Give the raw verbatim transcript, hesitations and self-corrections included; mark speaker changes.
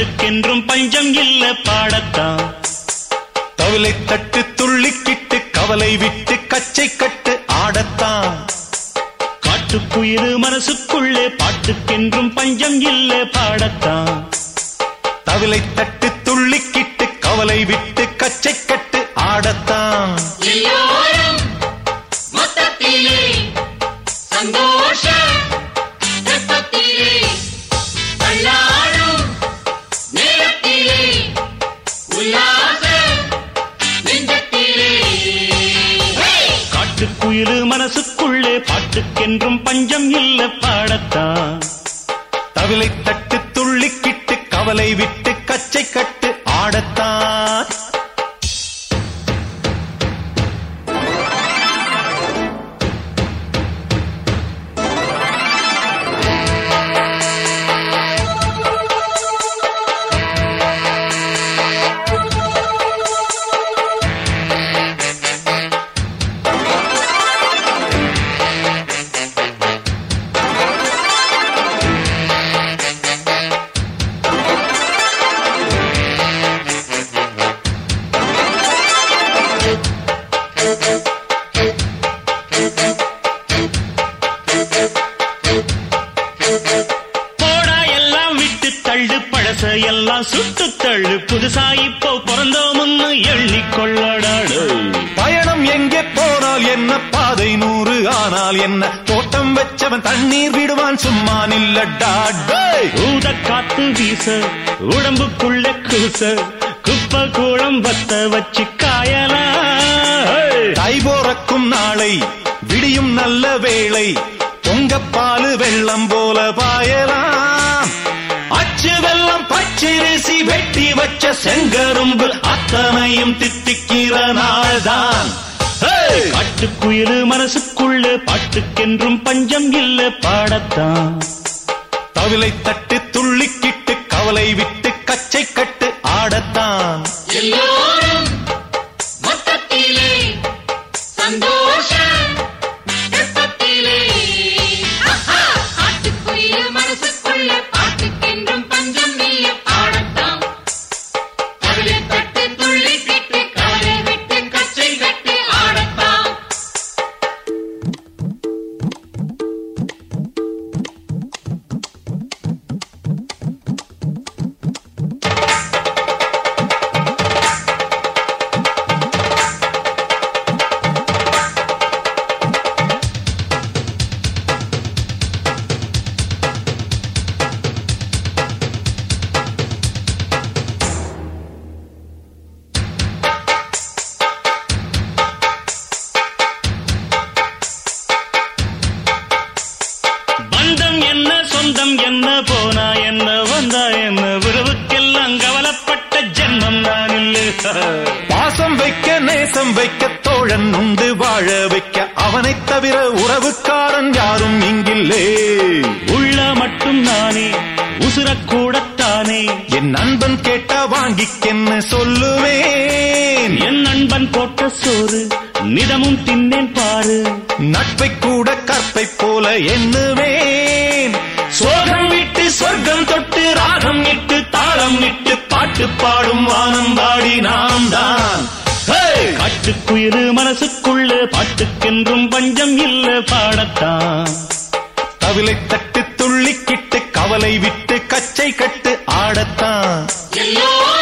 Speaker 1: பாட்டுக்கென்றும் பஞ்சம் இல்ல பாடத்தான்.
Speaker 2: தவிலை தட்டு துள்ளிக்கிட்டு கவலை விட்டு கச்சை கட்டு ஆடத்தான்.
Speaker 1: காட்டுக்குயிரு மனசுக்குள்ளே பாட்டுக்கென்றும் பஞ்சம் இல்ல பாடத்தான்.
Speaker 2: தவிலை தட்டு துள்ளிக்கிட்டு கவலை விட்டு கச்சை கட்டு ஆடத்தான்.
Speaker 3: சந்தோஷ
Speaker 1: காட்டுக்குயிரு மனசுக்குள்ளே பாட்டுக்கென்றும் பஞ்சம் இல்ல பாடத்தான்.
Speaker 2: தவிலை தட்டு துள்ளிக்கிட்டு கவலை விட்டு கச்சை கட்டு ஆடத்தான்.
Speaker 1: எல்லாம் சுட்டு தள்ளு புதுசா இப்போ பிறந்தோம்னு எண்ணிக்கொள்ளடாடு.
Speaker 2: பயணம் எங்கே போனால் என்ன பாதை நூறு ஆனால் என்ன தோட்டம் வச்சவன் தண்ணீர் விடுவான் சும்மா நில்லடாடு.
Speaker 1: ஊத காத்து வீச உடம்புக்குள்ள கூச குப்ப கூடம் வத்த வச்சு காயலா.
Speaker 2: தை போறக்கும் நாளை விடியும் நல்ல வேளை பொங்கப்பாலு வெள்ளம் போல பாயலாம். அச்சு வெள்ளம் பச்சரிசி வெட்டி வச்ச செங்கரும்பு அத்தனையும் தித்திக்கிற நாள்தான். காட்டுக்குயிரு மனசுக்குள்ள பாட்டுக்கென்றும் பஞ்சம் இல்ல பாடத்தான். தவிலை தட்டு துள்ளிக்கிட்டு கவலை விட்டு கச்சை கட்டு ஆடத்தான்.
Speaker 3: சந்தோஷ
Speaker 1: என்ன போனா என்ன வந்தா என்ன உறவுக்கெல்லாம் கவலைப்பட்ட ஜென்மம் நான் இல்லை.
Speaker 2: பாசம் வைக்க நேசம் வைக்க தோழன் உண்டு வாழ வைக்க அவனைத் தவிர உறவுக்காரன் யாரும் இங்கில்லே.
Speaker 1: உள்ள மட்டும் நானே உசுரக்கூடத்தானே
Speaker 2: என் நண்பன் கேட்டா வாங்கிக்கென்னு சொல்லுவேன்.
Speaker 1: என் நண்பன் போட்ட சோறு நிதமும் தின்னேன் பாரு.
Speaker 2: நட்பை கூட கற்பை போல எண்ணுவேன். சோகம் விட்டு சொர்க்கம் தொட்டு ராகம் இட்டு தாளம் இட்டு பாட்டு பாடும் வானம் பாடி நாம் தான்.
Speaker 1: காட்டுக்குயிரு மனசுக்குள்ள பாட்டுக்கென்றும் பஞ்சம் இல்ல பாடத்தான்.
Speaker 2: தவிலை தட்டு துள்ளிக்கிட்டு கவலை விட்டு கச்சை கட்டு ஆடத்தான்.